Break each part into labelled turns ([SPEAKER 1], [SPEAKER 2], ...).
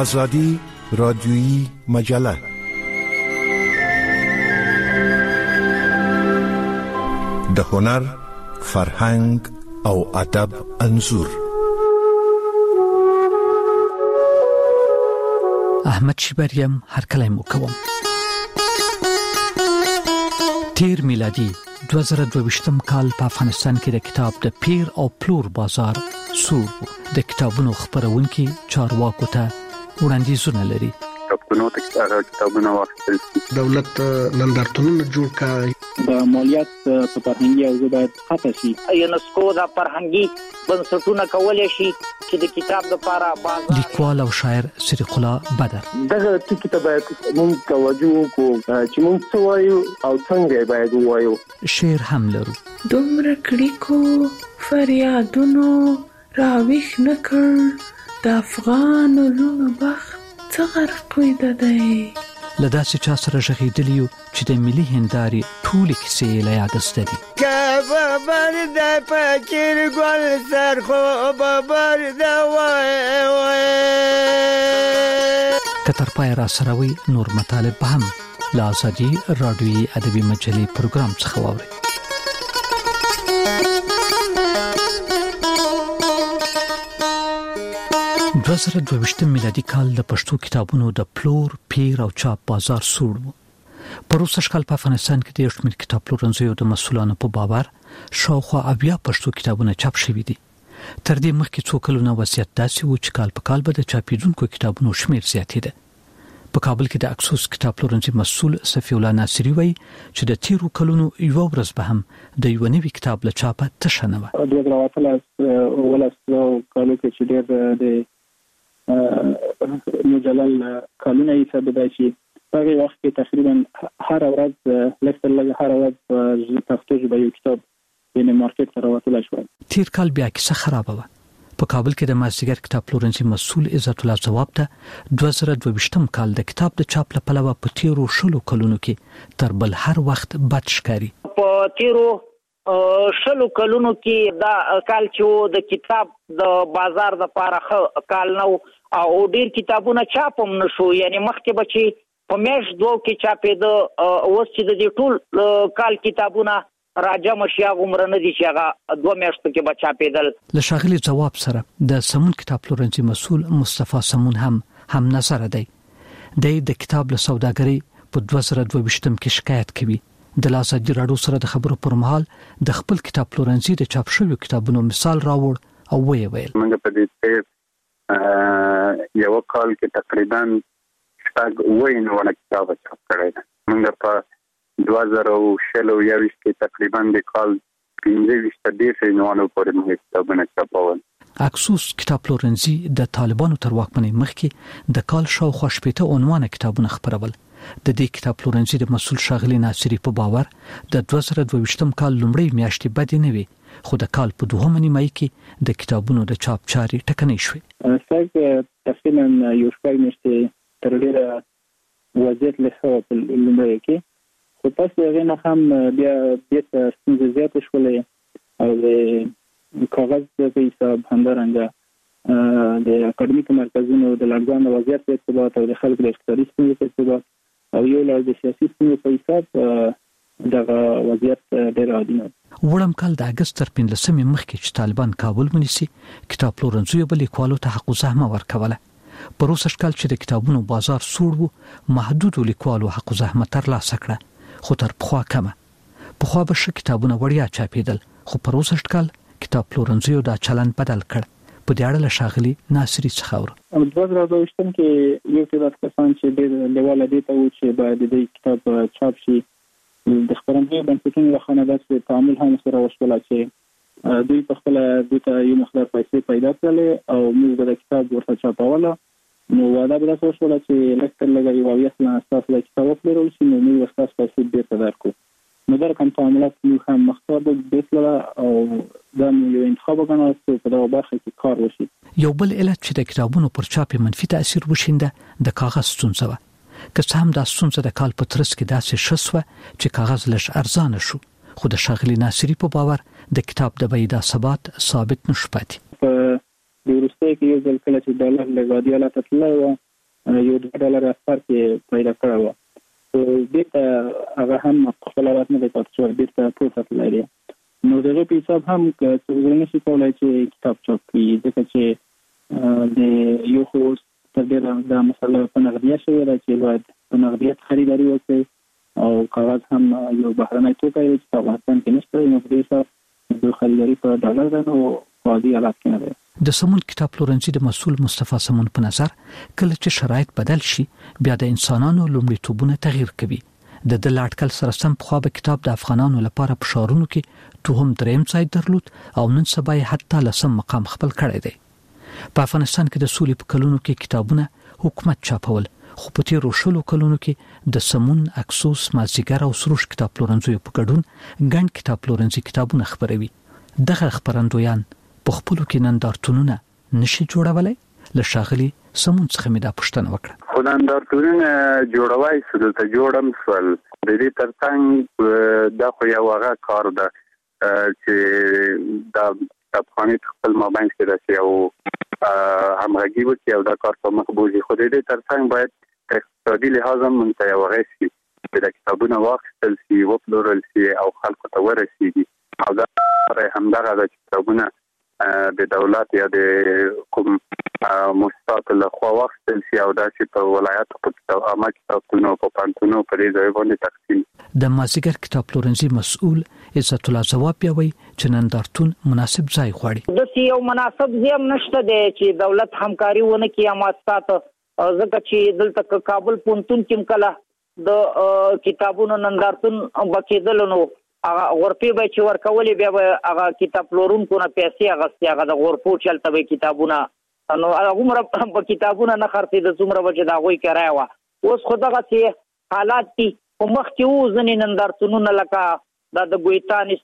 [SPEAKER 1] آزادی رادیویی مجله. د هنر، فرهنګ او ادب انځور.
[SPEAKER 2] احمد شیبریم هر کله مو کوم. تیر میلادي 2022 کال په افغانستان کې د کتاب د پیر او پلور بازار سور د کتابونو خبرونکي چارواکو ته وړاندیزونه لري.
[SPEAKER 3] کتابونه واخیستل
[SPEAKER 4] دولت نندارتونونه جوړ کړي،
[SPEAKER 5] د مالیات په فرهنګي او باید خطا شي.
[SPEAKER 6] یونسکو د فرهنګي بنسټونه کولای شي چې د کتاب لپاره بازار.
[SPEAKER 2] لیکوال او شاعر صدیق الله بدر
[SPEAKER 7] دغه کتاب باید موږ توجه وکړو چې موږ څه وایو او څنګه باید وایو.
[SPEAKER 2] شعر هم لرو.
[SPEAKER 8] دومره کړيکو فریادونو راويخ نکړ د افغان لونو بخت څغرق وي ددی.
[SPEAKER 2] لداسې چا سره ژغېدلیو چې د ملي هندارې ټولې کیسې له یاده زده دي.
[SPEAKER 9] کبابر د فقیر ګل سر خو بابر د وای
[SPEAKER 2] که تر پای را سره وي نور مطالب به هم له آزادي راډیویي ادبي مجلې پروګرام څخه واورئ. دوزره 22 میلادي کال د پښتو کتابونو د پلور، پیر او چاپ بازار سوړ و. پروسه کال په افغانستان کې د شمیر کتاب پلورنځیو د مسؤلانو په باور شاوخوا 80 پښتو کتابونه چاپ شوي دي. تر دې مخکې څو کلونه وضعیت داسې و چې کال په کال به د چاپیدونکو کتابونو شمیر زیاتېده. په کابل کې د اکسوس کتاب پلورنځي مسؤل صفی الله ناصری وایي چې د تیرو کلونو یو ورځ به هم د یو نوي کتاب له چاپه تشه نه وه.
[SPEAKER 5] کالو کې چې ډېر د مجلل کالونه یې ثابت شي. هغه وخت کې تقریبا هر ورځ لکه هر ورځ پښتو ژبه یو کتاب په مارکیټ سره راوتل شو.
[SPEAKER 2] تیر کال بیا کیسه خراب و. په کابل کې د مازیګر کتاب پلورنځي مسؤل عزت الله جواب ته 2022 کال د کتاب د چاپ لپاره په تیرو شلو کلونو کې تر بل هر وخت بد ښکاري.
[SPEAKER 6] په تیرو شلو کلونو کې دا کال چې د کتاب د بازار د لپاره کال نو او ډیر کتابونه چاپ هم نشو. یعنی مخکې بچي په میاشت دوه کې چاپې د اوس چې د ټول کال کتابونه راجم شیا عمر نه دي چې هغه دوه میاشتو کې بچا پیدل.
[SPEAKER 2] له شاغلي جواب سره د سمون کتاب پلورنځي مسؤل مصطفی سمون هم نظر دی. د کتاب له سوداګرۍ په 2022 کې شکایت کوي. د آزادي راډیو سره د خبرو پر مهال د خپل کتاب پلورنځي د چاپ شویو کتابونو مثال راوړ او ویل
[SPEAKER 3] موږ په دې یو کال کې تقریبا شپږ وینونه کتاب چاپ کړی دی. موږ په 2020 کې تقریبا د کال 15 نوانو پورې موږ کتابونه چاپول.
[SPEAKER 2] اکسوس کتاب پلورنځي د طالبانو تر واکمنۍ مخکې د کال شاوخوا 80 عنوان کتابونه خپرول. د دې کتاب پلورنځي د مسؤل شاغلي ناصری په باور د 2022 کال لومړی میاشتې بدې نه وي، خو د کال په دوهمه نیمایي کې د کتابونو د چاپ چارې ټکنۍ شوې.
[SPEAKER 5] څنګه تقریبا یو شپږ میاشتې تر ډیره وضعیت له په لومړی کې، خو پس هغه نه هم بیا د ستونزې زیات شولې او د کاغذ په حساب همدارنګه د اکاډمیک مرکزونو د لړزان وضعیت په ارتباط او د خلکو د اقتصادي ستونزو په ارتباط او یو لړ د سیاسي ستونزو په حساب دغه وضعیت ډېر عادي نه.
[SPEAKER 2] وړم کال د اگست تر 15 مخکې چې طالبان کابل ونیسي، کتاب پلورنځیو به لیکوالو ته حق زحمه ورکوله. پروسه کال چې د کتابونو بازار سوړ و، محدود لیکوالو حق زحمه ترلاسه کړه، خو تر پخوا کمه. پخوا به ښه کتابونه وړیا چاپېدل، خو پروسه کال کتاب پلورنځیو دا چلند بدل کړ. په دې اړه له شاغلي ناصری څخه اورو.
[SPEAKER 5] 2022 کې یو تعداد کسان چې ډېر لیواله دي ته و چې باید د کتاب چاپ شي، د خبرنامې بنسټونو له خوا داسې تعامل هم سره وشول چې دوی په خپل د یو مقدار پیسې پیدا کړل او موږ د کتاب ورته چاپوله. نو واده به تاسو وشول چې لکه لږه یو ویسله تاسو د کتاب وپلورل شي، نو موږ تاسو پیسې بیرته درکو. نو دا کوم تعاملات موږ هم مختار د بیسله او دا یو انتخاب وګڼل چې په دغه برخه کې کار وشي.
[SPEAKER 2] یو بل علت چې د کتابونو پر چاپ منفي تاثیر وشینده د کاغذ ستونزه وه. که څه هم دا ستونزه د کال په ترڅ کې داسې ښه شوه چې کاغذ لږ ارزانه شو، خو د شاغلي ناصری په باور د کتاب د بیې د ثبات ثابت نشو پاتې.
[SPEAKER 5] په وروسته کې یو ځل کله چې ډالر له غادي حالت تللی و یو $2 اثر کې پیدا کړو او دې هغه هم خپل راتنه د تاسو بیرته پروسس لري نو دغه په حساب هم څنګه نشي کولای چې کتاب چاپ کړي ځکه چې د یو خو تر ډیره د مسله په نغدیه شوی دی چې باید په نغدیت خریداري وکړي او کاغذ هم یو بهرنی توکی دی چې په افغانستان کې نشته نو په دې حساب د خریداري په ډالر ده نو قاضي حالات کې نه دی
[SPEAKER 2] د سمون کتاب پلورنځي د مسؤل مصطفی سمون په نظر کله چې شرایط بدل شي بیا د انسانانو لومړیتوبونه تغییر کوي د لاټکل سره سم په خو کتاب د افغانانو لپاره په شارونو کې توهم دریم ځای درلود او نن سبا حتی لسم مقام خپل کړی دی په افغانستان کې د سولې په کلونو کې کتابونه حکومت چاپول خو په تیرو شلو کلونو کې د سمون اکسوس مازیګر او سروش کتاب پلورنځي په ګډون ګڼ کتاب پلورنځي کتابونه خبروي دغه خبرندویان په خپل کې نندارتونونه نشي جوړولای لشاغلي سمون څخه مې دا پوښتنه وکړه
[SPEAKER 3] خو نندارتونونه جوړوي څه ته جوړم سوال د دې ترڅنګ دا خو یو هغه کار ده چې د افغاني خپل مابین کې راځي او همغږي وکړي او دا کار په مخ بوزي خو د دې ترڅنګ باید اقتصادي لحاظ هم متیاوغه شي چې د کتابونو واخیستل شي وپلورل شي او خلکو ته ورسیږي او دا همدغه د کتابونو د دولت یا د کوم مؤسسات له خوا واخیستل شي او دا چې په ولایتو په عامه کتابتونو په پانتونو په دې ځای باندې تقسیم
[SPEAKER 2] د مازیګر کتاب پلورنځي مسؤل عزت الله جواب پیوي چې نندارتون مناسب ځای غواړي
[SPEAKER 6] د یو مناسب ځای نشته دی چې دولت همکاري ونه کوي مؤسسات ځکه چې دلته کابل پونتون کې کله د کتابونو نندارتون بکیدل نو هغه غرفي به چې ورکولې بیا به هغه کتاب پلورونکو نه پیسې اغستې هغه د غرفو چلته به کتابونه نو هغه عمره په کتابونه نه خرڅې د څومره به چې د هغوی کرایه وه اوس خو دغسې حالات دي په مخکې وو ځینې نندارتونونه لکه دا د ګویتان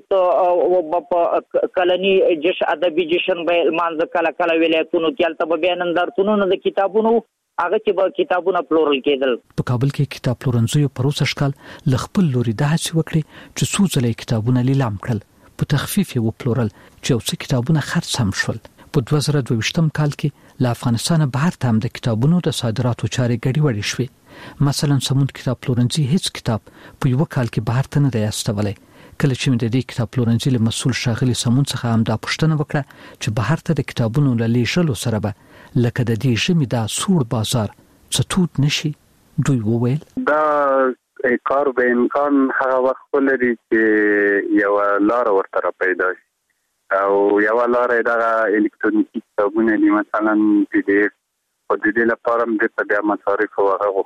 [SPEAKER 6] انسټیټوټ په کلني ادبي جشن به لمانځه کله کله ولایتونو کې هلته به بیا نندارتونونه د کتابونو هغه چې به کتابونه پلورل کېدل
[SPEAKER 2] په کابل کې کتاب پلورنځیو پروسه شکل ل خپل لوري د هڅې وکړي چې څو ځله کتابونه لیلام کړل په تخفیف یې وپلورل چې اوس کتابونه خرڅ هم شول په 2022 کال کې له افغانستان بهر ته هم د کتابونو د صادراتو چارې ګډوډې شوې مثلا سمون کتاب پلورنځي هیڅ کتاب په یو کال کې بهر ته نه دی استولای کله چې د دې کتاب پلورنځي له مسؤل شاغلي سمون څخه هم دا پوښتنه وکړه چې بهر ته د کتابونو له لیږلو سره به لکه د دې ژمي دا سوړ بازار څټوت نشي دوی وویل
[SPEAKER 3] دا کار به امکان هغه وخت لري چې یو لار ورته پیدا شي او یو لار دا الکترونیکی کتابونه دي مثلا PDF او د دې لپاره د بیا مصارف او هغه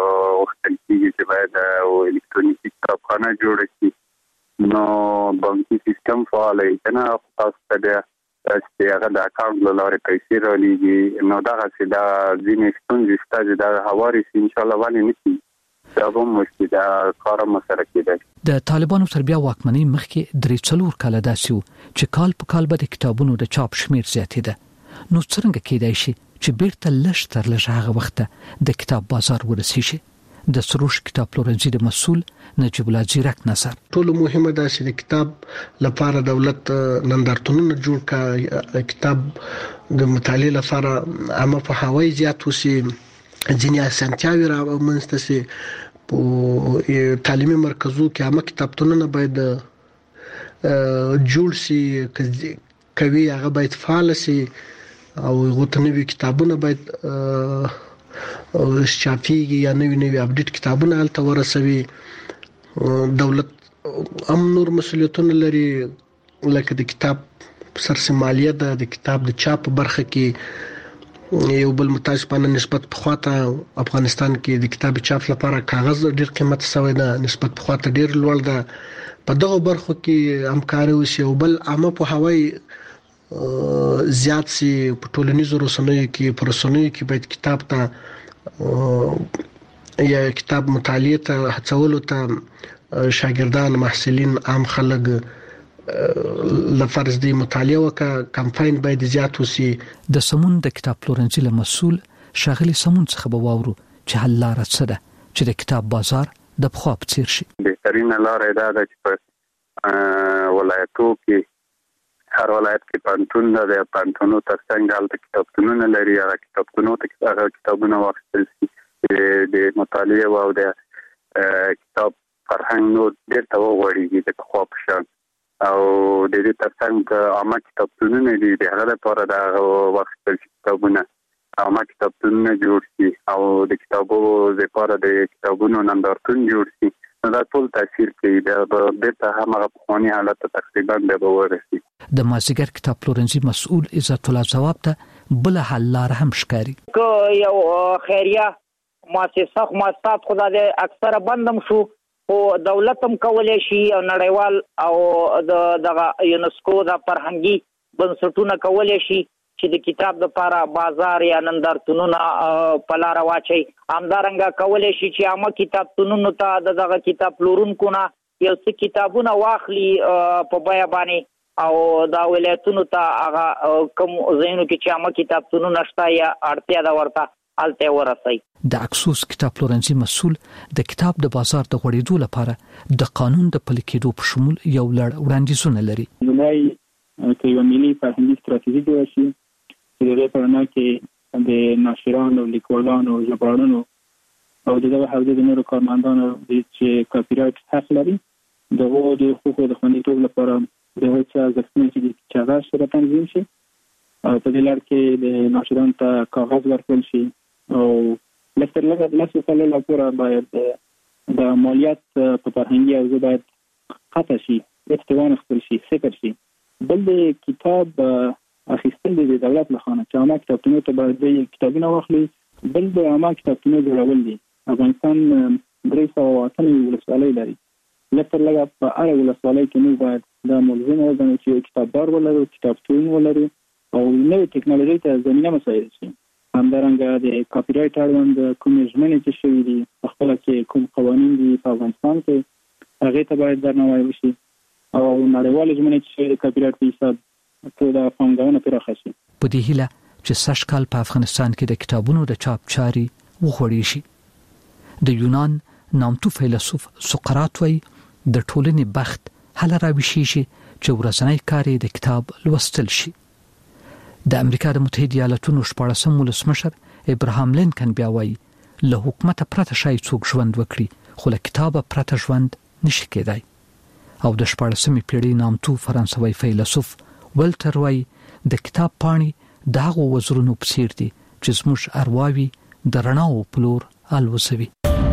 [SPEAKER 3] وختل کېږي چې باید او الکترونیکی کتابخانه جوړ شي نو بانکي سیستم فعال وي کنه تاسو ته چې هغه د اکاونټ له لارې پیسې رالیږي نو دغه چې دا ځینې ستونزې شته چې دا هواري شي انشاءالله ولې نه کېږي دا به مشکل دا کار هم سره کېدای
[SPEAKER 2] د طالبانو تر بیا واکمنۍ مخکې 3-4 کاله داسې وو چې کال په کال به د کتابونو د چاپ شمیر زیاتېده نو څرنګه کېدای شي چې بیرته لږ تر لږ هغه وخت د کتاب بازار ورسیږي د سروش کتاب پلورنځي د مسؤل نجیب الله زیرک نظر
[SPEAKER 4] ټول مهمه ده چې د کتاب لپاره دولت نندارتونونه جوړ کړي کتاب د مطالعه لپاره عامه په هواي زیات وسی ځینې اسانتیاوي را منځته سي په تعلیمي مرکزو کې عامه کتابتونونه باید جوړ سي کوي هغه باید فعال سي او غوښتنوي کتابونه باید او شافيږي یا نوی اپډیټ کتابونه الته ورسوي دولت هم نور مسؤلیتونه لري لکه د کتاب سرسمالیه د کتاب د چاپ برخه کې یو بل متاسفانه نسبت په خواته افغانستان کې د کتاب چاپ لپاره کاغذ ډیر قیمت شوی ده نسبت په خواته ډیر لوړ ده په دغه برخو کې همکاري وشي او بل عامه په هواي زیات سي په ټولنیزو رسنیو کې پر رسنیو کې باید کتاب ته یا کتاب مطالعه ته هڅولو ته شاګردان محصلین عام خلک لفرض دی مطالعه وکړه کمپاین باید زیات وسی
[SPEAKER 2] د سمون د کتاب پلورنځي له مسؤل شاغلي سمون څخه به واورو چې حل لار څه ده چې د کتاب بازار د بخوا په څیر شي
[SPEAKER 3] بهترین لار دا ده چې په ولایتو کې هر ولایت کې پانتون د پانتونو ترڅنګ هلته کتابتونونه لري. هغه کتابتونو ته هغه کتابونه واخیستل شي د مطالعه او د کتاب فرهنګ نو ډېر ته وغوړېږي د خوا په شان. او د دې ترڅنګ عامه کتابتونونه دي د هغه لپاره د واخیستل شي کتابونه عامه کتابتونونه جوړ شي او د کتابو لپاره د کتابونو نندارتون جوړ شي. نو دا ټول تاثیر کوي د بیرته همغه پخواني حالت ته تقریبا به ورسي.
[SPEAKER 2] د مازیګر کتاب پلورنځي مسؤل عزت الله جواب ته بل حل لار هم ښکاري.
[SPEAKER 6] یو خیریه مؤسسه خدمات خدای اکثره بندم شو او دولت هم کولای شي او نړیوال او د یونسکو د فرهنګي بنسټونه کولای شي چې د کتاب لپاره بازار یا نندارتونونه په لار واچي. همدارنګه کولای شي چې عامه کتابتونونو ته دغه کتاب پلورونکو نه یو څه کتابونه واخلي په بیه باندې او دا ولایتونو ته هغه کوم ځایونو کې چې عامه کتابتونونه شته یا اړتیا ده ورته الته ورسي.
[SPEAKER 2] د اکسوس کتاب پلورنځي مسؤل د کتاب د بازار د غوړېدو لپاره د قانون د پلي کېدو په شمول یو لړ وړاندیزونه لري.
[SPEAKER 5] لومړی که یو ملي فرهنګي ستراتیژي جوړه شي چې د دې په اړه کې د ناشرانو، لیکوالانو، ژباړونو او دغه حوزې د نورو کارمندانو چې کاپي رایټ حق لري دغه د حقوقو د خوندیتوب لپاره دغه څه ارزښتونه چې هغه سره تنظیم شي او په دې لړ کې د ناشرانو ته کاغذ ورکړل شي او لکه کله لپاره باید د مالیات په فرهنګي او باید قطع شي، اتوان خپل شي، صفر شي. بل د کتاب اخیستل د دولت له خانه چې عامه کتابتونو ته باید د کتابونه واخلي. بل د عامه کتابتونو جوړول دي. افغانستان 380 ولسوالۍ لري. لکه په اړه ولسوالۍ کې موږ باید د ملزم وګڼو چې کتابدار ولرو، کتابتون ولرو او نوې ټکنالوژي ته زمينه مساعد شي. همدارنګه د کاپي رایټ اړوند کومې ژمنې چې شوي دي په خپله کې کوم قوانین دي په افغانستان کې هغې ته باید درناوی وشي او نړیوالې ژمنې چې شوي د کاپي رایټ په حساب ټوله پانګونه پراخه شي.
[SPEAKER 2] په دې هیله چې سږ کال په افغانستان کې د کتابونو د چاپ چاري وغوړېږي شي. د یونان نامتو فیلسوف سقراط وایي د ټولنې بخت هله راویښیږي چې ورځنی کار د کتاب لوستل شي. د امریکا د متحده ایالاتونو 14 ولسمشر ابراهام لینکن بیا وایي له حکومت پرته شای څوک ژوند وکړي خو له کتابه پرته ژوند نشي کېدای. او د 14مې پیړۍ نامتو فرانسوي فیلسوف ولټر وایي د کتاب پاڼې د هغو وزرونو په څیر دي چې زموږ ارواوي د رڼاو په لور الوزوي.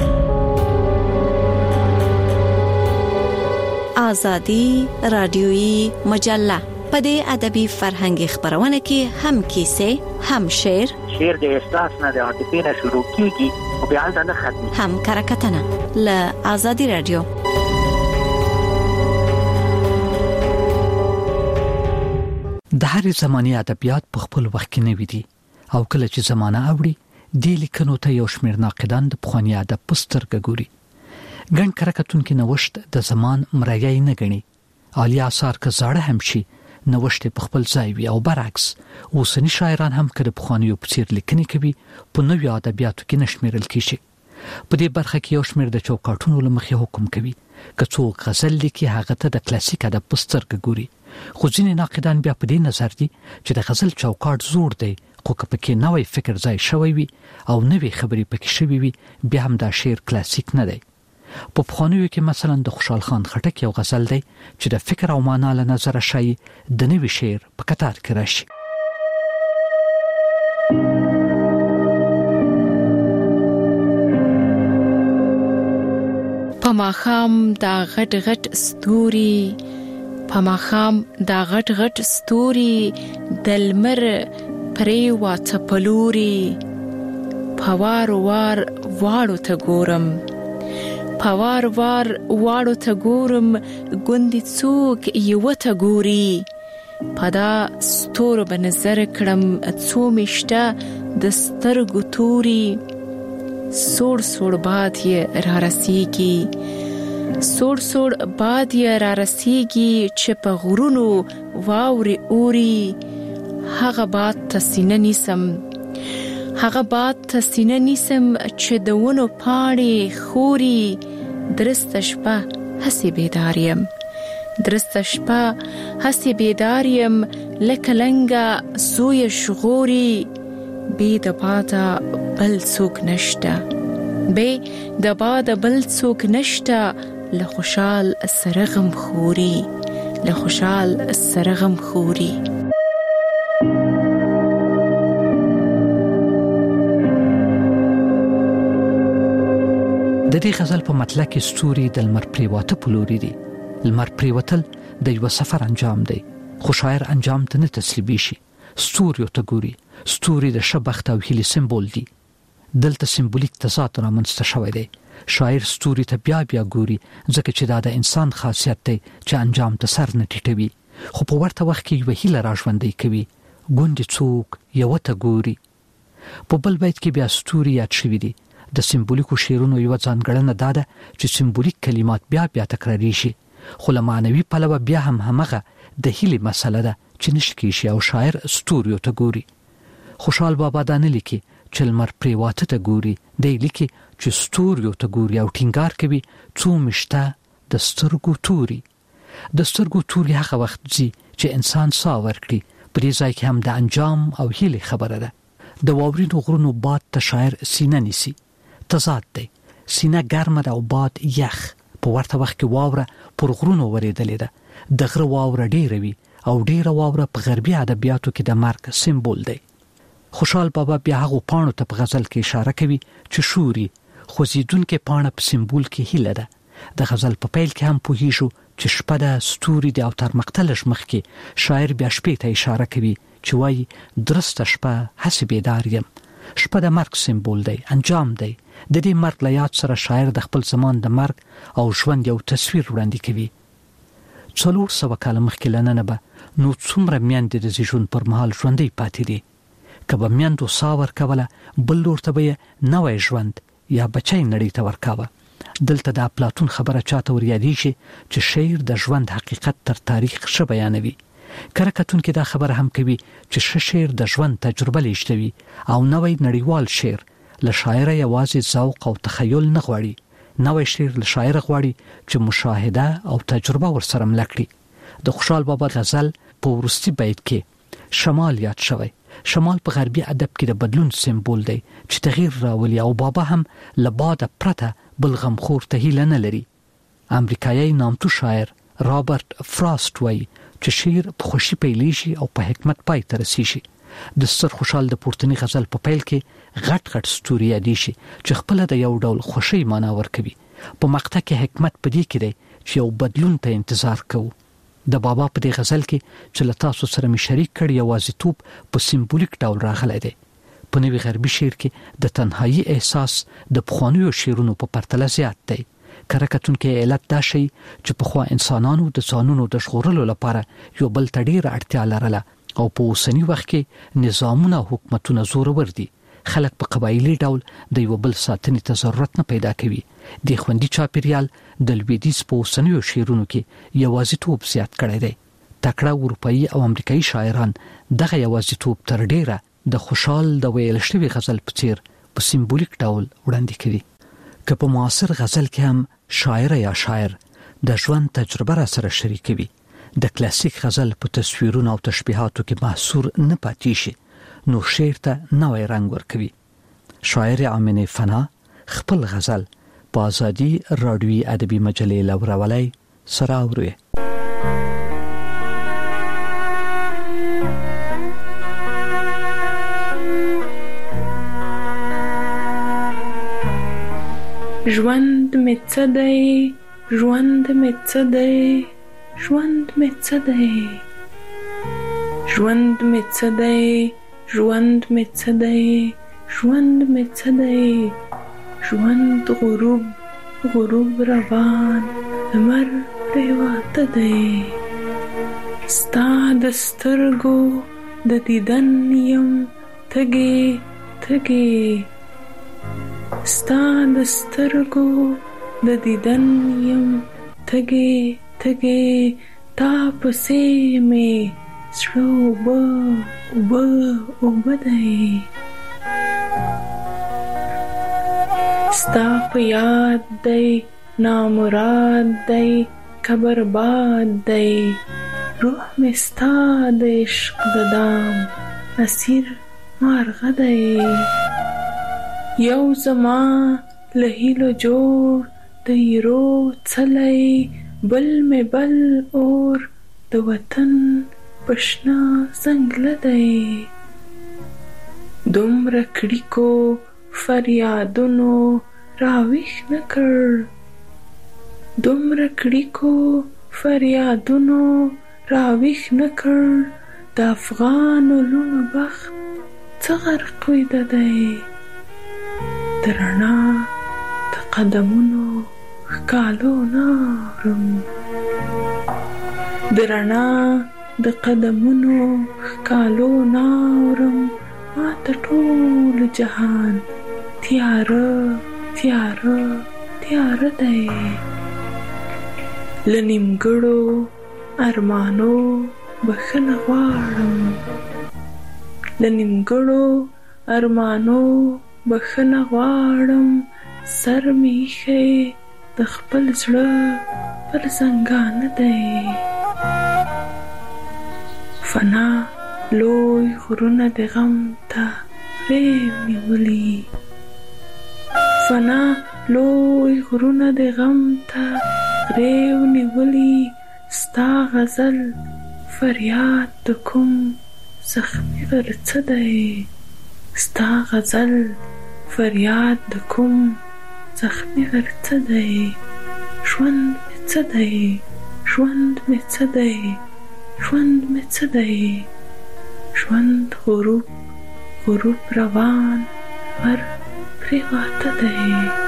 [SPEAKER 10] آزادی رادیویی مجله په دې ادبي فرهنګي خبرونه کې هم کیسه، هم شعر
[SPEAKER 6] د احساس نه د عاطفې نه شروع کیږي او بیا نه ختمي،
[SPEAKER 10] هم کرکټنه له آزادی رادیو.
[SPEAKER 2] د هر زماني ادبیات په خپل وخت کې نوي دي او کله چې زمانہ اوړي د لیکنو ته یو شمېر ناقدان د پخوانی ادب په سترګه ګوري. ګڼ کرکټونکي نوښت د زمان مریای نه ګڼي. عالی آثار که زاړه هم شي نوښت په خپل ځای وي او برعکس اوسنی شاعران هم کله پخوانیو په څیر لیکنې کوي په نویو ادبیاتو کې نشمیرل کیږي. په دې برخه کې یو شمېر د چوکاټونو له مخې حکم کوي که څوک غزل لیکي هغه ته د کلاسیک ادب په سترګه ګوري. خو ځینې ناقدان بیا په دې نظر دي چې د غزل چوکاټ زوړ دی خو که پکې نوی فکر ځای شوی وي او نوې خبرې پکې شوي وي بیا هم دا شعر کلاسیک نه دی. په پخوانیو کې مثلا د خوشحال خان خټک یو غزل دی چې د فکر او معنا له نظره شای د نوي شعر په کتار کې راشي.
[SPEAKER 8] پماخام دا غټ غټ ستوري، پماخام دا غټ غټ ستوري دلمر پرې واته پلوري، پوار وار واړو ته ګورم، پوار وار واړو ته ګورم، ګوندې څوک یو ته ګوري، پدا ستورو به نظر کړم څو میشته د سترګو توري، سوړ سوړ باد یې را رسیږي، سوړ سوړ باد یې را رسیږي چې په غرونو واوري اوري، هغه باد ته سینه نیسم، هغه باد ته سینه نیسم چې د ونو پاڼې خوري، درسته شپه هسې بیدار یم درسته شپه هسې بیدار یم لکه لنګه زوی شغوري بې د باده بل څوک نشته بې د باده بل څوک نشته له خوشحال سره غم خوري له خوشحال سره غم خوري.
[SPEAKER 2] د دې غزل په مطلع کې ستوري د لمر پریواته پلوري دي. لمر پریوتل د یو سفر انجام دی، خو شاعر انجام ته نه تسلیمي شي. ستوري ته ګوري، ستوري د شبخت او هیلې سمبول دي. دلته سمبولیک تضاد رامنځته شوی دی. شاعر ستوري ته بیا ګوري ځکه چې دا د انسان خاصیت دی چې انجام ته سر نه ټیټوي، خو په ورته وخت کې یو هیله راژوندۍ کوي. ګوندې څوک یو ته ګوري. په بل بیت کې بیا ستوري یاد شوي دي. د سمبولیکو شعرونو یو ځانګړنه دا ده چې سمبولیک کلمات بیا تکراری شي، خو له معنوي پلوه بیا هم همغه د هیلې مسله ده چې نشکی شي او شاعر ستوري ته ګوري. خوشحال بابا دا نه لیکي چې لمر پریواته ته ګوري، دی لیکي چې ستوري ته ګوري او ټینګار کوي څو مشته د سترګو توري. د سترګو توري هغه وخت ځي چې انسان ساه ورکړي. په دې ځای کې هم د انجام او هیلې خبره ده. د واورینو غرونو باد ته شاعر سینه نیسي. تضاد دی، سینه ګرمه ده او باد یخ. په ورته وخت کې واوره پر غرونو ورېدلې ده. د غره واوره ډېره وي او ډېره واوره په غربي ادبیاتو کې د مرګ سمبول دی. خوشحال بابا بیا هغه پاڼو ته په غزل کې اشاره کوي چې شوري خوځیدونکې پاڼه په سمبول کې هیله ده. د غزل په پیل کې هم پوهیږو چې شپه د ستوري دی او تر مقتلش مخکې شاعر بیا شپې ته اشاره کوي چې وایي درسته شپه هسې بیدار یم. شپه د مرګ سمبول دی، انجام دی. د دې مرګ له یاد سره شاعر د خپل زمان د مرګ او ژوند یو تصویر وړاندې کوي. 400 کاله مخکې لننه به نو څومره میندې د ژوند پر مهال ژوندۍ پاتې دي. که به میندو ساه ورکوله بل لور ته به نوی ژوند یا بچی نړۍ ته ورکاوه. دلته د افلاطون خبره چاته ور یادېږي چې شعر د ژوند حقیقت تر تاریخ ښه بیانوي. کره کتونکي دا خبره هم کوي چې ښه شعر د ژوند تجربه لیږدوي او نوی نړیوال شعر له شاعره یوازې ذوق او تخیل نه غواړي. نوی شعر له شاعره غواړي چې مشاهده او تجربه ورسره مله کړي. د خوشحال بابا غزل په وروستي بیت کې شمال یاد شوی. شمال په غربي ادب کې د بدلون سمبول دی چې تغییر راولي او بابا هم له باده پرته بل غمخور ته هیله نه لري. امریکایي نامتو شاعر رابرټ فراست وایي چې شعر په خوشي پیلېږي او په حکمت پای ته رسیږي. د ستر خوشحال د پورتني غزل په پیل کې غټ ستوري یادې شي چې خپل د یو ډول خوشي معنا ورکوي. په مقطع کې حکمت پدې کې دی چې یو بدلون ته انتظار کوو. د بابا په دې غزل کې چې له تاسو سره می شریک کړ یوازیتوب په سمبولیک ډول راغلی دی. په نوي غربي شعر کې د تنهایی احساس د پخوانیو شعرونو په پرتله زیات دی. کره کتونکي علت دا شي چې پخوا انسانانو د ځانونو د ژغورلو لپاره یو بل ته ډېره اړتیا لرله او په اوسني وخت کې نظامونه او حکومتونه زورور دي. خلک په قبایلی ډول د یو بل ساتنې ته ضرورت نه پیدا کوي. د خوندي چاپیریال د لویدیځ په اوسنیو شعرونو کې یوازیتوب زیات کړی دی. تکړه اروپایي او امریکایي شاعران دغه یوازیتوب تر ډیره د خوشحال د ویل شوی غزل په څیر په سمبولیک ډول وړاندې کړي. که په معاصر غزل کې هم شاعر یا شاعر د ژوند تجربه را سره شریکوي، د کلاسیک غزل په تصویرونو او تشبیهاتو کې محصور نه پاتې شي، نو شعر ته نوی رنگ ورکوي. شاعر آمنه فنا خپل غزل په آزادي رادیوي ادبي مجلې لورولای سره اوري.
[SPEAKER 11] ژوند مې څه دی، ژوند مې څه دی، ژوند مې څه دی، ژوند مې څه دی، ژوند مې څه دی، ژوند مې څه دی، ژوند غروب غروب روان لمر پریواته دی. ستا د سترګو د دیدن یم تږې تږې، ستا د سترګو د دیدن یم تږې تږې، تا پسې مې زړه اوبه اوبه اوبه دی. ستا په یاد دی نامراد دی که برباد دی روح می ستا د عشق د دام اسیر مارغه دی یو زما له هیلو جوړ د ایرو څلی بل می بل اور د وطن پشنا زنګله دی دومره کړیکو فریادونو راویښ نکړ دومره کړیکو فریادونو راویښ نکړ د افغانو لونو بخت څه غرق ویده دی د رڼا د قدمونو ښکالو نارم د رڼا د قدمونو ښکالو نارم ما ته ټول جهان تیاره تیاره تیاره دی له نیمګړو ارمانو بخښنه غواړم له نیمګړو ارمانو بخښنه غواړم سر مې ایښی د خپل زړه پر زنګانه دی فنا لوی غرونه د غم ته غریو نیولي فنا لوی غرونه د غم ته غریو نیولي ستا غزل فریاد د کوم زخمي غرڅه دی ستا غزل فریاد د کوم زخمي غرڅه دی ژوند مې څه دی ژوند مې څه دی ژوند مې څه دی ژوند غروب غروب روان ور پریواته دی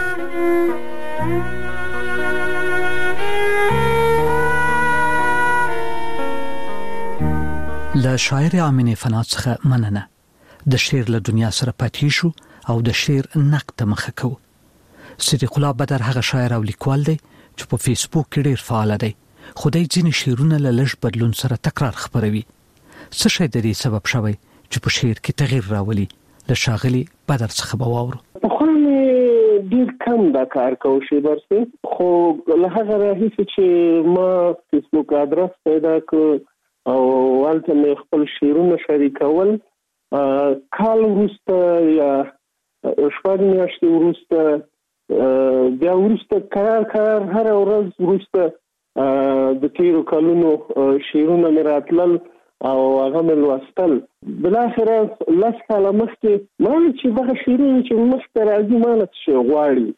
[SPEAKER 2] له شاعر امینه فنا څخه مننه د شعر له دنیا سره پاتې شو او د شعر نقد ته مخه کو صدیق الله بدر هغه شاعر او لیکوال دی چې په فیسبوک کې ډیر فعال دی خدای ځینې شعرونه له لږ بدلون سره تکرار خبروي څه شی د دې سبب شوی چې په شعر کې تغییر راولي له شاغلي بدر څخه واورو
[SPEAKER 7] خو ډیر کم دا کار کوي شي برسه خو له هغه راهیسې چې ما فیسبوک ادرس پیدا کړ او ولته مې خپل شعرونه شریکول کال وروسته یا شپږ میاشتې وروسته بیا وروسته قرار هر ورځ وروسته د تیرو کلونو شعرونه مې راتلل او هغه مې لوستل بالاخره لس کاله مخکې ما چې دغه شعرونه چې مخته راځي ما نه څه غواړي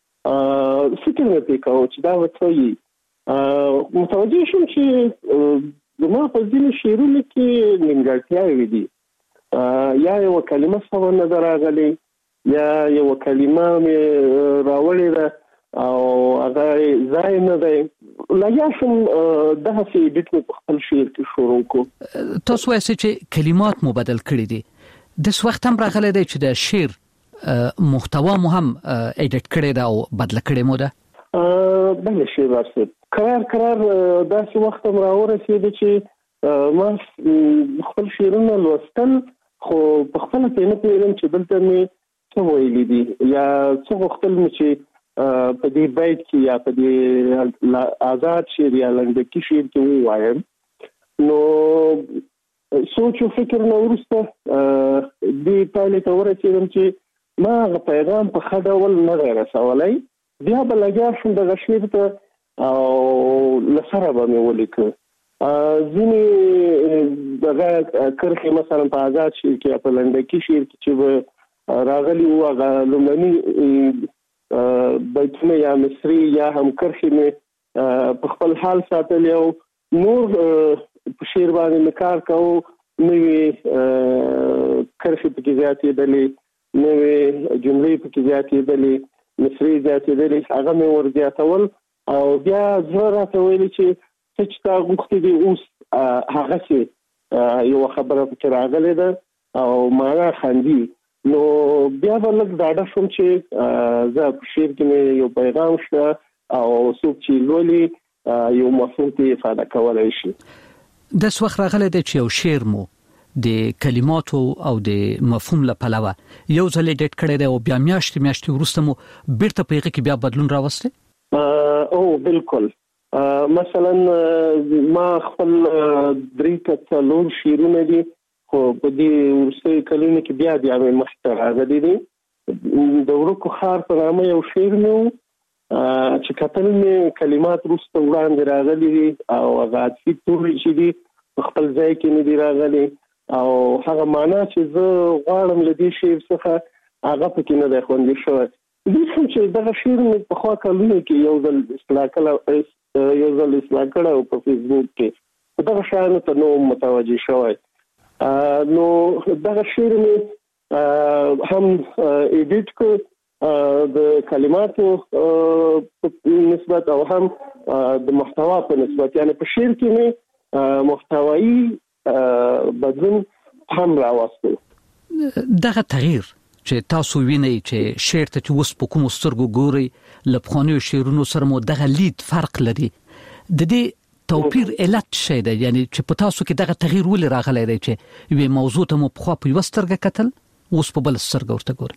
[SPEAKER 7] فکر مې پرې کاوه چې دا به څه وي متوجه شوم چې زما په ځینو شعرونو کې نیمګړتیاوې دي یا یوه کلمه سمه نه ده راغلې یا یوه کلمه مې راوړې ده او هغه ځای نه دی لږه شم دغسې ایډیټ مې په خپل شعر کې شروع کړو
[SPEAKER 2] تاسو وایئ چې کلمات مو بدل کړي دي داس وخت هم راغلی دی چې د شعر محتوا مو هم ایډیټ کړی ده او بدله کړې مو ده
[SPEAKER 7] بله شی برسید قرار داسې وخت هم راورسېده چې ما خپل شعرونه لوستل خو په خپله پرې نه پوهېدم چې دلته مې څه ویلي دي یا څه غوښتل مې چې په دې بیت کې یا په دې آزاد شعر یا لنډکي شعر کې ووایم نو سوچ او فکر نه وروسته دې پایلې ته ورسېدم چې ما هغه پیغام په ښه ډول نه دی رسولی بیا به لګیا شم دغه شعر ته او له سره به مې ولیکه ځینې دغه کرښې مثلا په آزاد شعر کې یا په لنډکي شعر کې چې به راغلي وو هغه لومړني بیتونه یا مصري یا هم کرښې مې په خپل حال ساتلې او نور په شعر باندې مې کار کوو نوې کرښې پکې زیاتېدلې نوې جملې پکې زیاتېدلې مصري زیاتېدلې هغه مې ور زیاتول او بیا زه راته ویلې چې څه چې تا غوښتې دي اوس هغسې یوه خبره پکې راغلې ده او معنا خندي نو بیا به لږ ډاډه شوم چې زه په شعر کې مې یو پیغام شته او څوک چې لولي یو مفهوم ته افاده کولی شي
[SPEAKER 2] داس وخت راغلی دی چې یو شعر مو د کلماتو او د مفهوم له پلوه یو ځل ایډیټ کړی دی او بیا میاشتې وروسته مو بیرته په هغې کې بیا بدلون راوستی
[SPEAKER 7] او بالکل مثلا ما خپل 3 شیرونه دي خو په دې ورسې کلونه کې بیا د محتوا غلي دي د ورکو خار په نامه یو شعر نو چې کتل مې کلمات روسته وړاندې راغلي دي او غاټي توري چې دي خپل ځای کې نه دي راغلي او هغه معنا چې زه غواړم لدې شعر څخه هغه پکې نه ده خوندې شوی دې چې دا شعر مې په خوا کلونه کې یو ځل اصلاح کړو په فیسبوک کې دا شعر ته نو متوجه شوی نو دا شعر مې هم ایډیټ کړ د کلماتو نسبت او هم د محتوا په نسبت یعنی په شعر کې مې محتوایی بدلون هم راوستل
[SPEAKER 2] دغه تغییر چې تاسو وینئ چې شعر ته اوس په کوم سترګو ګوري لپخانو شعرونو سره مو دغه لید فرق لري د دې توپیر علت شي دی یعنی چې په تاسو کې دغه تغییر ولې راغلی دی چې یو موضوع ته مو په خوا په وسترګه کتل اوس په بل سترګه ورته ګوري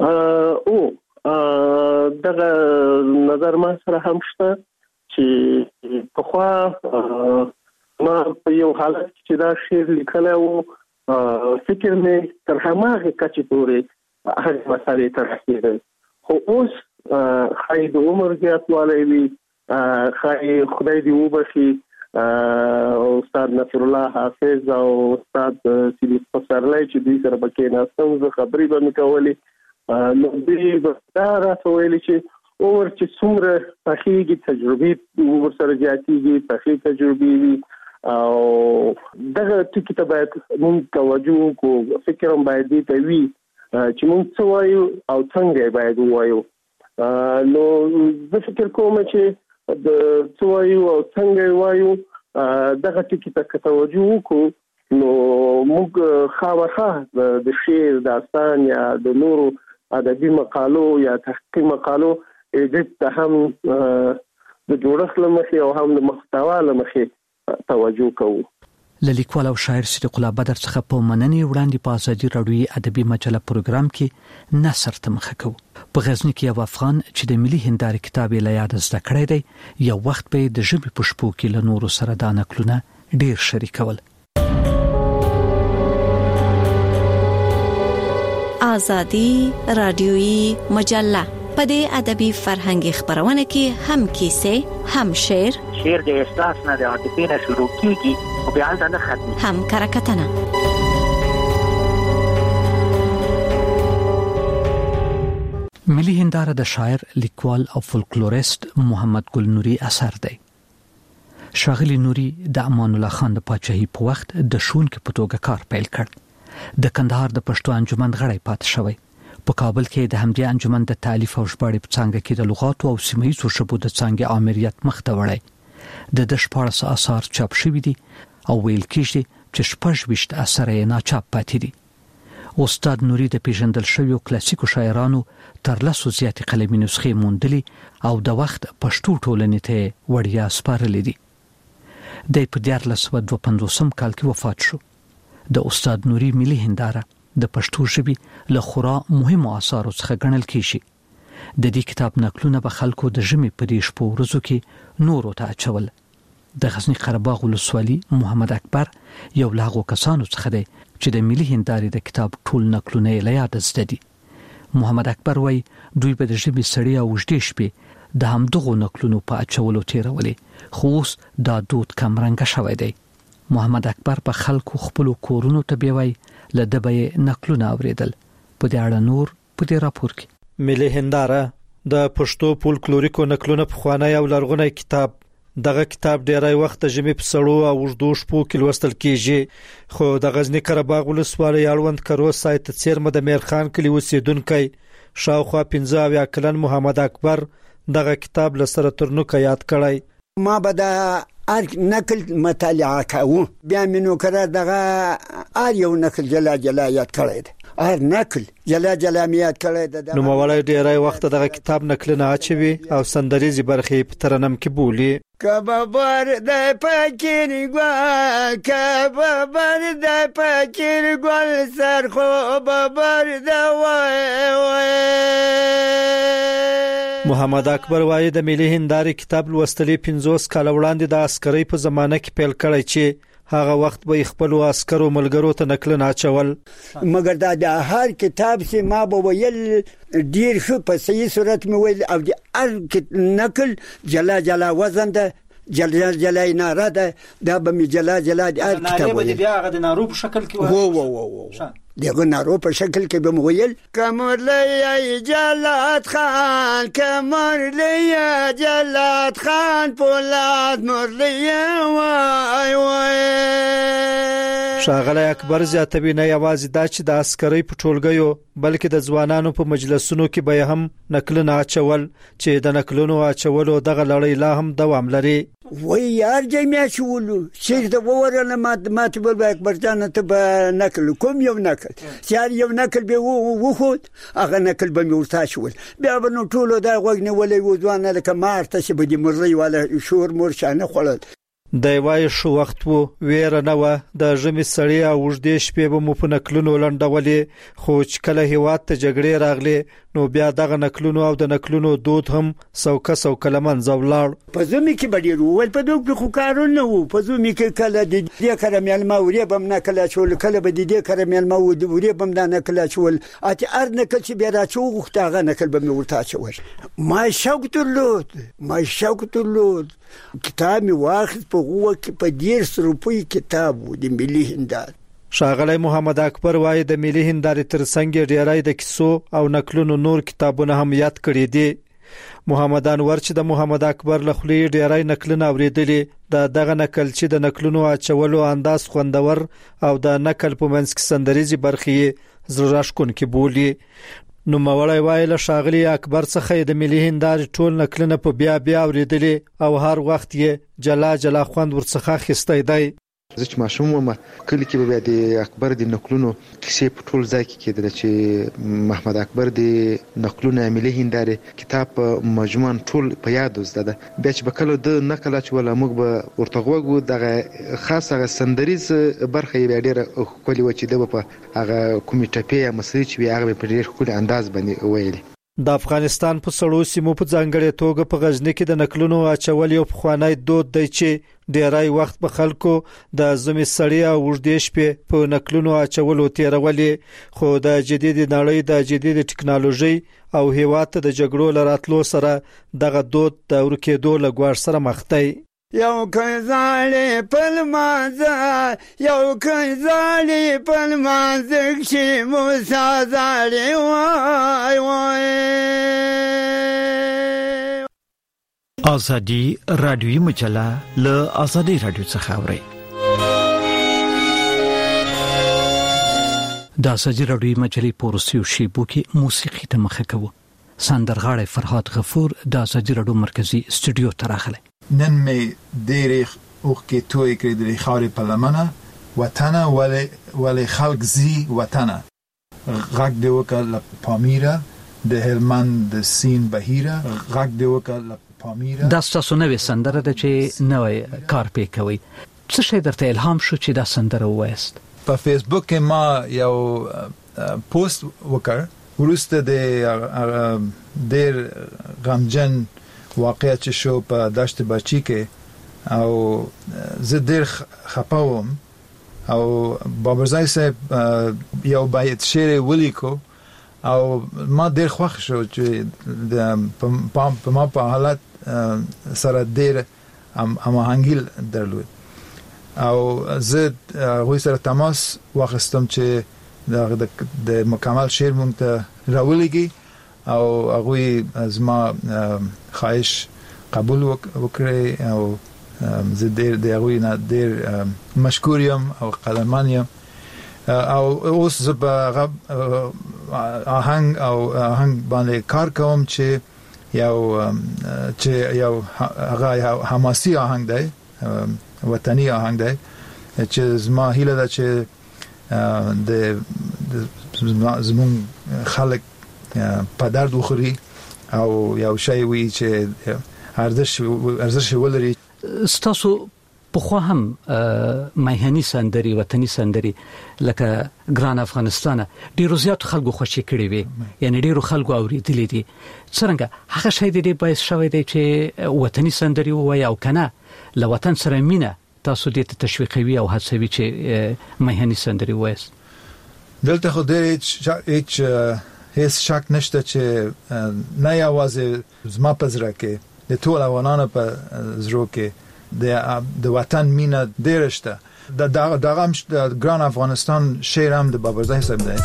[SPEAKER 7] دغه نظر ما سره هم شته چې په خوا ما په یو حالت چې دا شعر لیکلی و فکر مې تر هماغه کچې پورې هغه مسالې ته رسېدل خو اوس خای د عمر زیاتوالی وي خای خدای دې وبخي استاد نصر الله حافظ او استاد سیدی پسرلی چې دوی سره پکې ناستم زه خبرې به مې کولې نو دوی به دا راته ویلي چې عمر چې څومره پخېږي تجربې ورسره زیاتېږي پخې تجربې وي او دغه ټکي ته باید موږ توجه وکړو فکر هم باید دې ته وي چې موږ څه وایو او څنګه باید ووایو نو زه فکر کوم چې د څه وایو او څنګه وایو دغه ټکي ته توجه وکړو نو موږ خامخا د شعر داستان یا د نورو ادبي مقالو یا تحقیقي مقالو دې ته هم د جوړښت لمخې او هم د محتوا لمخې توجه کوو
[SPEAKER 2] لیکوال او شاعر صدیق الله بدر څخه په مننې وړاندې په ازادي راډیوي ادبي مجله پروګرام کې نثر ته مخه کوو په غزنی کې یو افغان چې د ملي هندارې کتاب له یاد زده کړی دی یو وخت به د ژبې په شپو کې له نورو سره دا نقلونه ډیر شریکول
[SPEAKER 10] ازادي راډیوي مجله په دې ادبي فرهنګي خبرونه کې هم کیسه هم شعر
[SPEAKER 6] د احساس نه د عاطفې نه شروع کیږي او بیا ځنه ختمي
[SPEAKER 10] هم کرکټنه
[SPEAKER 2] ملي هنداره د شاعر لیکوال او فولکلوریست محمد ګل نوري اثر دی شاغلی نوري د امان الله خان د پاچاهي په وخت د شون کې په توګه کار پیل کړ د کندهار د پښتو انجمن غړی پات شوی په کابل کې د همدې انجمن د تالیف او ژباړې په څانګه کې د لغاتو او سیمه‌یزو ژبو د څانګې امریت مخ ته وړي د 14 اثار چاپ شوي دي او ویل کېږي چې 26 اثر یې ناچاپ پاتې دي استاد نوري د پیژندل شویو کلاسیکو شاعرانو تر لاسو زیاتې قلمي نسخې موندلې او د وخت پښتو ټولنې ته وړیا سپارلې دي د په 1952 کال کې وفات شو د استاد نوري ملي هنداره د پښتو ژبې له خورا مهمو آثارو څخه ګڼل کیږي د دې کتاب نقلونه به خلکو د ژمي په دې شپو ورځو کې نورو ته اچول د غزنی قره باغ ولسوالي محمد اکبر یو لاغو کسانو څخه دی چې د ملي هندارې د کتاب ټول نقلونه له یاد زده دي محمد اکبر وای دوی به د ژمي سړی او وجدې شپې د همدغو نقلونو په اچولو تیرولې خو اوس دا دود کم رنګ شوی دی محمد اکبر په خلکو خپل کورونو ته بیوي لدبې نقلونه اوریدل په دې اړه نور په دې راپور کې
[SPEAKER 12] ملي هنداره د پښتو فولکلوریکو نقلونه په خوانه او لرغونی کتاب دغه کتاب ډیری وخت د ژمي په سړو او وژدو شپو کې لوستل کیږي خو د غزنی قره باغ ولسوالۍ اړوند کروز سایت څیرمه د میرخان کلی اوسیدونکو شاوخوا 15 کلن محمد اکبر دغه کتاب لسره ترنوکه یاد کړی
[SPEAKER 13] ما به د نقل مطالعه کوو بیا مینو کړه دغه یو نقل جلا جلا یاد کړی نقل جلا جلا میاد کړی
[SPEAKER 12] نو مولای ډیری وخت دغه کتاب نقلونه اچوي او سندریزي برخې په ترنم کې بولی
[SPEAKER 9] کبابر د پکیر ګل کبابر د پکیر ګل سر خو بابر د وای
[SPEAKER 12] محمد اکبر وایي د ملي هندارې کتاب لوستلې 50 کال وړاندې د عسکرۍ په زمانه کې پیل کړی چې هغه وخت به خپل عسکرو ملګرو ته نقل ناچول
[SPEAKER 13] مګر دا د هر کتاب چې ما به ویل ډیر شو په صحیح صورت مې ویل او د هر نقل جلا جلا وزن ده جلا جلا ناره ده دا به می جلا جلا د هر کتاب
[SPEAKER 2] ویل بیا هغه د نارو په شکل کې
[SPEAKER 13] و دغه نارو په شکل کې به مویل
[SPEAKER 9] کمرلی جلاد خان کمرلی جلاد خان پولاد مرلی وای وای
[SPEAKER 12] ښاغلی اکبر زیاتوي نه یوازې دا چې د عسکرۍ په ټولګیو بلکې د ځوانانو په مجلسونو کې به هم نقلونه اچول چې د نقلونو اچولو دغه لړۍ لا هم دوام لري
[SPEAKER 13] وای یار جمعه شولو چې د وورنه ما ته بل اکبر جان ته به نقل کوم یو نقل چې یو نقل به وخود هغه نقل به ورته شول بیا به نو ټولو دا غوږ نیولې و ځوانه لکه مارته چې به د مرزي ولا شور مرشانه خړل
[SPEAKER 12] د وای شو وخت وو ویره نه و د ژمي سړی او وژدې شپې به مو په نقلونو لنډولې خو چې کله هیواد ته جګړې راغلې نو بیا دغه نقلونو او د نقلونو دود هم سوکه لمنځه ولاړ
[SPEAKER 13] په زمي کې بدیر ول په دوه خو کارونه وو په زمي کې کله د دې کرمیل ما ورې بم نه کله شول کله به دې کرمیل ما ورې بم نه کله شول اته ار نه کله چې بیا راچو غوښتاغه نقل به ورته شول ما شوق تلود کتاب می واخذ په غوږ کې په 150 روپۍ کتاب د ملي هندار
[SPEAKER 12] ښاغلی محمد اکبر وایي د ملي هندارې ترڅنګ ډیری د کیسو او نقلونو نور کتابونه هم یاد کړي دي محمد انور چې د محمد اکبر له خولې ډیری نقلونه اوریدلي دغه نقل چې د نقلونو اچولو انداز خوندور او د نقل په منځ کې سندریزي برخې زړه راښکونکي بولي نو مولای وایي له ښاغلي اکبر څخه د ملي هندارې ټول نقلونه په بیا اوریدلي او هر وخت یې جلا خوند ورڅخه اخیستی دی
[SPEAKER 14] زه چې ماشوم وم کلی کې به د اکبر د نقلونو کیسې په ټول ځای کې کېدل چې محمد اکبر د نقلونو ملي هندارې کتاب مجموعاً ټول په یاد زده ده بیا چې به کله د نقل اچول موږ به ورته غوږو دغه خاصه سندریز برخه یې ډېره ښکلې و چې د په هغه کومې ټپې یا مسرې چې هغه په ډېر ښکلي انداز باندې ویلي
[SPEAKER 12] د افغانستان په سړو سیمو په ځانګړې توګه په غزنی کې د نقلونو اچول یو پخوانی دود دی چې ډیری وخت په خلکو د زمي سړی او وژدې شپې په نقلونو اچولو تیرولې خو د جدید نړۍ د جدید ټکنالوژي او هیواد ته د جګړو لراتلو سره دغه دود د ورکېدو لګوار سره مخ دی
[SPEAKER 9] یو کزالی پلمانز کشی موسا زالی وای وای
[SPEAKER 2] آزادی رادیویی مجله له آزادی رادیو څخه اوري د آزادی رادیویی مجلې پورسیو شیبو کې موسیقي ته مخه کوو سندرغاړی فرهاد غفور د آزادی رادیو مرکزی استودیو ته راغلی
[SPEAKER 15] نن می دیری اوخ کې توې کړې د خاورې په لمنه وطن ولی خلق زی وطن غږ دی وکړه پامیره د هلمند د سین بهیره غږ دی وکړه پامیره
[SPEAKER 2] دا ستاسو نوې سندره ده چې نوې کار پې کوي څه شی درته الهام شو چې دا سندره ووایست
[SPEAKER 15] په فیسبوک کې ما یو پوسټ وکړ ورسته د ډېر غمجن واقعیت چې شو په دشت بچی کې او زه ډېر خپاوم او بابرزای صاحب یو بیت شعر ولیکو او ما ډېر خوښ شو چې په ما په حالت سره ډېر هماهنګي درلود او زه هغوی سره تماس واخیستم چې د مکمل شعر مونږ ته راولېږي او هغوی زما خواهش قبول وکړي او زه ډېر د هغوی نه ډېر مشکور یم او قدرمن یم او اوس زه په آهنګ باندې کار کوم چې یو هغه حماسي آهنګ دی وطني آهنګ دی چې زما هیله ده چې د زمون خلک په درد وخوري او یو شی وي چې ارزش ولري
[SPEAKER 2] ستاسو په خو هم مهني سندري وطني سندري لکه ګران افغانستان ډیرو زیات خلکو خوشی کړي وي یعنی ډیرو خلکو اوریدلې دي څنګه هغه شی دی باعث شوی دی چې وطني سندري وای او کنه له وطن سره مینه تاسو دې ته تشویقوي او هڅوي چې مهني سندري وایس
[SPEAKER 15] دلته خو دې هیڅ شک نشته چې نه یوازې زما په زړه کې د ټول افغانانو په زړه کې د وطن مینه ډېره شته دغه ګران افغانستان شعر هم د بابرزای صاحب دی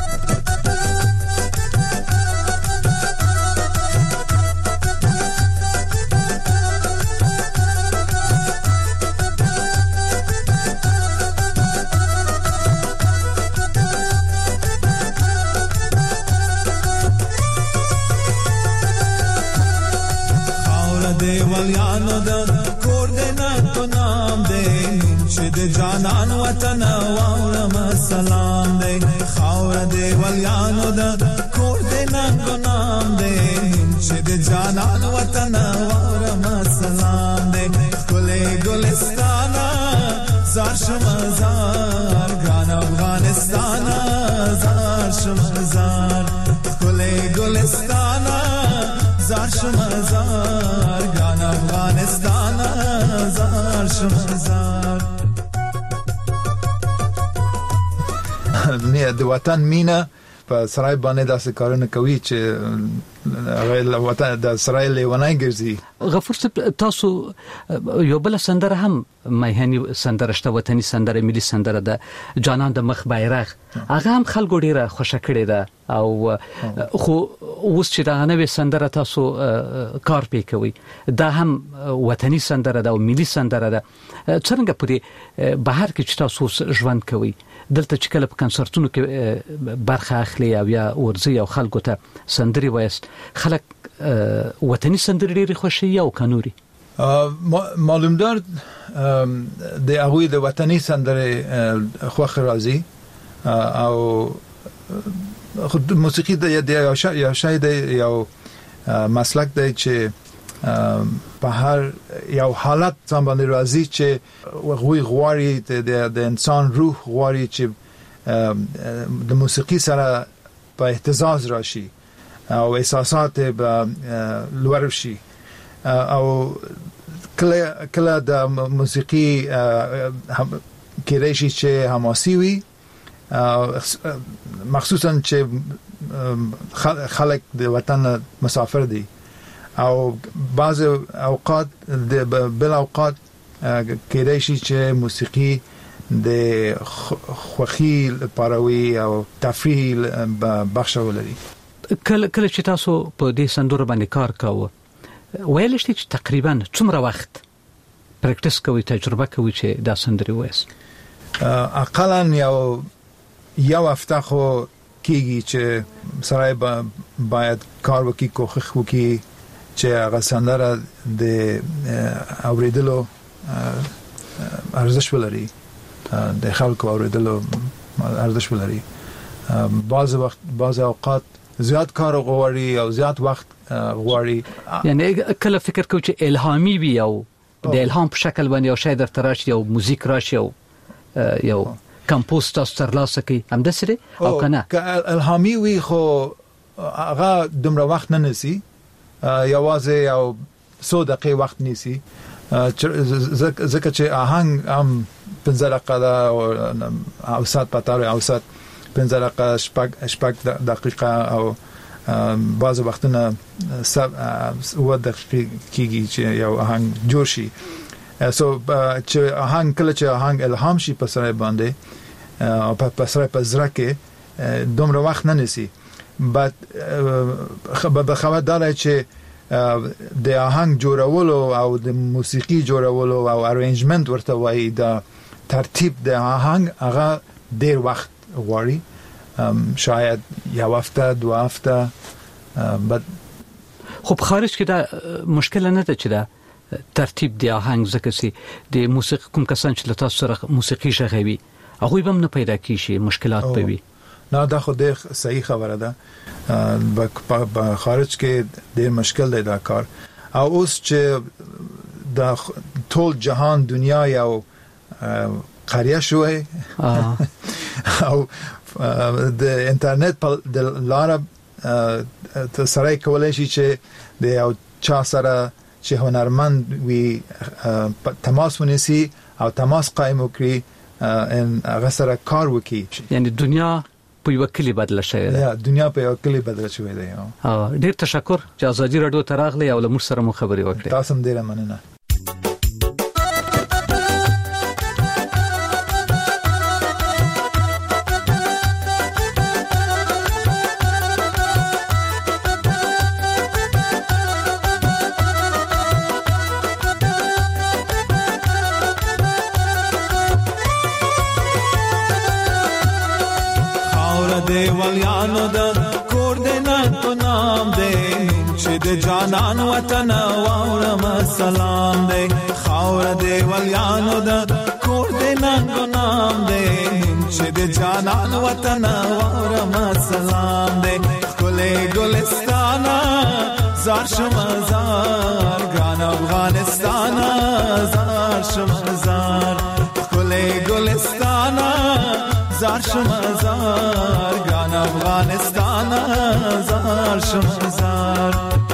[SPEAKER 16] جانان وطن واورم سلام دے خاور دے ولیانو دا کور دے ننگو نام دے نمچے دے جانان وطن واورم سلام دے گلے گلستانا زار شمزار گران افغانستانا زار شمزار گلے گلستانا زار شمزار گران افغانستانا زار شمزار
[SPEAKER 15] نه د وطن مینه په سرای باندې داسې کارونه کوي چې هغه وطن د سرای لیونای ګرځي
[SPEAKER 2] غفور تاسو یو بل سندره هم مهني سندره شته وطني سندره ملي سندره ده جانان د مخ بیرغ هغه هم خلکو ډیره خوشا کړي ده او خو اوس چې دا نوې سندره تاسو کار پې کوي دا هم وطني سندره ده او ملي سندره ده څنګه په دې بهر کې چې تاسو ژوند کوي دلته چې کله په کنسرتونو کې برخه اخلي او یا ورزي او خلکو ته سندري وایست خلک وطني سندري ډېری خوشي او کنوري
[SPEAKER 15] معلوم دار د هغه د وطني سندري خوخ راځي او موسیقي د یو شای د یو مسلک دی چې په هر یو حالت باندې راځي چې غوړي د انسان روح غوړي چې د موسیقي سره په اهتزاز راشي او احساسات به لوړ شي او کله د موسیقي کېدای شي چې حماسي وي مخصوصا چې خلک د وطن مسافر دي او بعض اوقات بل اوقات کېدای شي چې موسیقي د خوخي پاروي او تفریح بخش ولري
[SPEAKER 2] کله چې تاسو په دې سندره باندې کار کاوه ویل شئ چې تقریبا څومره وخت پریکټیس کوي تجربه کوي چې دا سندري وایس
[SPEAKER 15] اقلا یو هفته خو کېږي چې سړی باید کار وکړي کوښښ وکړي چې هغه سندره د اوریدلو ارزښت ولري د خلکو اوریدلو ارزښت ولري بعض اوقات زیات کار غواړي او زیات وخت غواړي
[SPEAKER 2] یعنی کله فکر کوي چې الهامي وي او د الهام په شکل باندې یو شی درته راشي او موزیک راشي او یو کمپوز تاسو ترلاسه کوي هم د سره او کنه
[SPEAKER 15] الهامي وي خو هغه دومره وخت نه نسی یوازې او 100 دقیقې وخت نیسی ځکه چې آهنګ هم 15 دقیقه او سات پاتاره او سات 15 دقیقه شپږ دقیقه او بعض وختونه 7 دقیقې کېږي چې یو آهنګ جوړ شي چې آهنګ کله چې آهنګ الهام شي په سره باندې او په سره په زړه کې دومره وخت نه نسی بعد خبر داره چې د آهنګ جوړولو او د موسیقي جوړولو او ارینجمنت ورته وایي دا ترتیب د آهنګ هغه ډیر وخت غواړي شاید یو هفته 2 هفته بعد
[SPEAKER 2] خب خارج کې دا مشکل نه ده چې دا ترتیب د آهنګ ځکه سي د موسیقي کوم کسان چې تاسو سره موسیقي شغوي هغه به نه پیدا کیږي مشکلات پوي
[SPEAKER 15] نه دا خو د صحیح خبره ده په خارج کې ډېر مشکل دی دا کار او اوس چې د ټول جهان دنیا یو قریه شوی او د انټرنیټ په لاره سره کولای شي چې د یو چا سره چې هنرمند وي تماس ونیسي او تماس قائم وکړي ان هغه سره کار وکړي.
[SPEAKER 2] یعنی دنیا په یو کلی بدل شوې ده.
[SPEAKER 15] یا دنیا په یو کلی بدل شوې ده.
[SPEAKER 2] ډیر تشکر چې ازادي رادیو ته راغلی او له موږ سره مو خبرې وکړې.
[SPEAKER 15] تاسو هم ډیر مننه.
[SPEAKER 16] دیوالیانو د کور د نن نام دې چې د جانان وطن واورم سلام دې خاور دیوالیانو د کور د نن نام دې چې د جانان وطن واورم سلام دې ګلې ګلستان زار شمزار ګان افغانستان زار شمزار ګلې ګلستان زار شمزار ګان افغانستان زار شمزار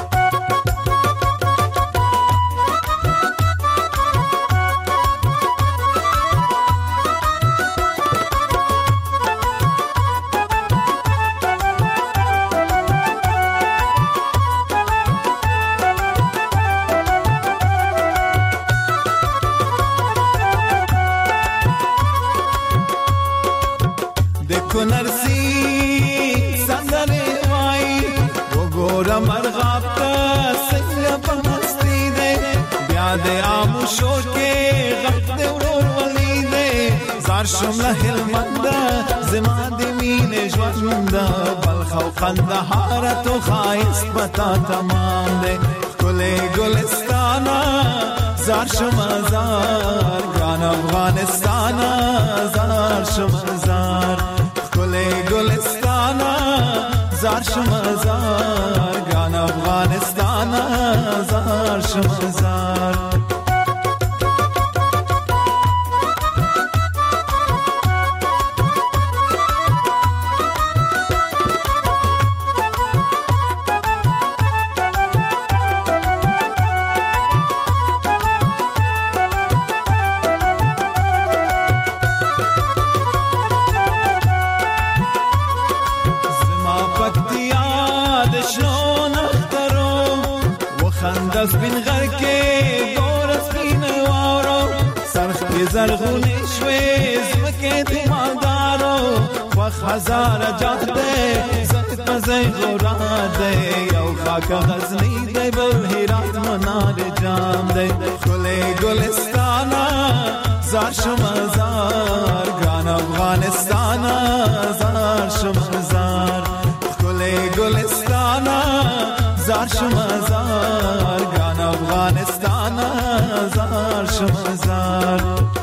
[SPEAKER 16] شمله هلمند زما د مینې ژوند بلخ او قندهار تو خایس پتا تمام دې ګلې ګلستان زار شمزار ګان افغانستان زار شمزار ګلې ګلستان زار شمزار ګان افغانستان زار شمزار سپین غر کې دور سپین وارو سرخ زرغونی شوي زمکه دې مالدارو وخ هزار جاده زت مزه غرا ده یو خاک غزنی دې بل هرات منار جام دې ګلې ګلستان زار شمزار ګان افغانستان زار شمزار ګلې ګلستان زار شمزار ګان افغانستان زار شمزار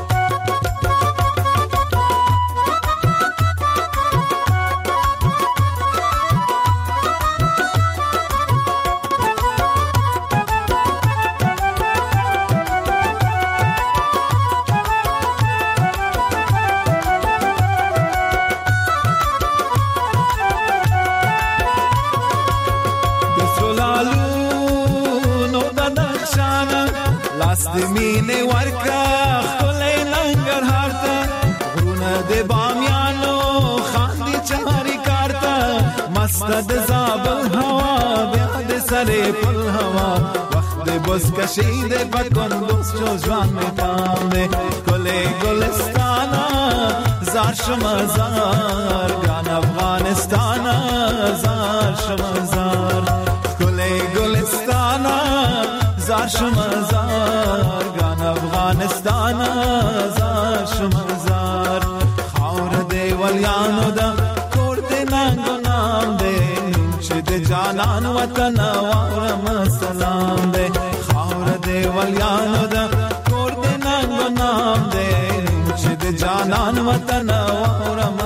[SPEAKER 16] د مینې ورکا خلې ننګرهار ته غرونه د بامیانو خاندي چاري کارته مست د زابل هوا بیا د سره په هوا وخت د بوس کشي د پکون دوست ځوان می پام دې خلې ګلستان زار شمزار ګان افغانستان زار شمزار خلې ګلستان زار شمزار ګان افغانستان زار شمزار خاور دی ولیانو دا کور دی ننګ نام دی چې د جانان وطن واورم سلام دی خاور دی ولیانو دا کور دی ننګ نام دی چې د جانان وطن واورم